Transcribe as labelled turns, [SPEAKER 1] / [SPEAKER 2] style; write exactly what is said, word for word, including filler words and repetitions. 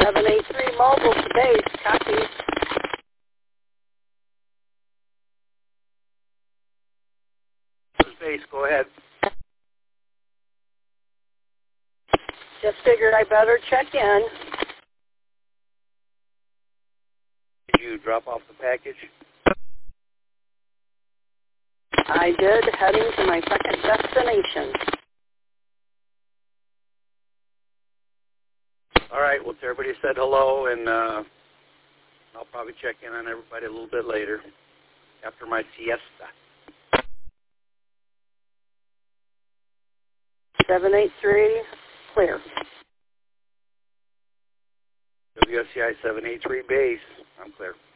[SPEAKER 1] seven eight three mobile to base, copy.
[SPEAKER 2] Base, go ahead.
[SPEAKER 1] Just figured I better check in.
[SPEAKER 2] Did you drop off the package?
[SPEAKER 1] I did, heading to my second destination.
[SPEAKER 2] All right, well, everybody said hello, and uh, I'll probably check in on everybody a little bit later after my siesta.
[SPEAKER 1] seven eight three, clear.
[SPEAKER 2] W S C I seven eight three base, I'm clear.